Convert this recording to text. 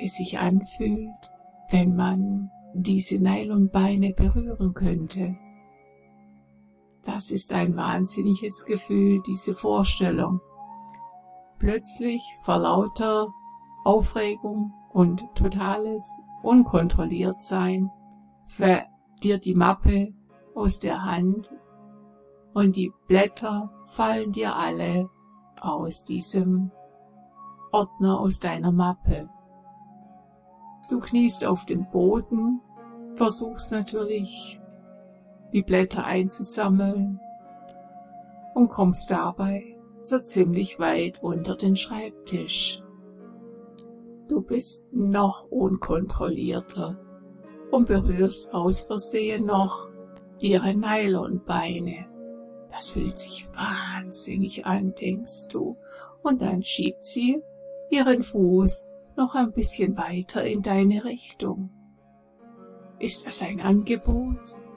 es sich anfühlt, wenn man diese Nylonbeine berühren könnte. Das ist ein wahnsinniges Gefühl, diese Vorstellung. Plötzlich vor lauter Aufregung und totales Unkontrolliertsein fällt dir die Mappe aus der Hand und die Blätter fallen dir alle aus diesem Ordner, aus deiner Mappe. Du kniest auf dem Boden, versuchst natürlich, die Blätter einzusammeln und kommst dabei so ziemlich weit unter den Schreibtisch. Du bist noch unkontrollierter und berührst aus Versehen noch ihre Nylonbeine. Das fühlt sich wahnsinnig an, denkst du, und dann schiebt sie ihren Fuß noch ein bisschen weiter in deine Richtung. Ist das ein Angebot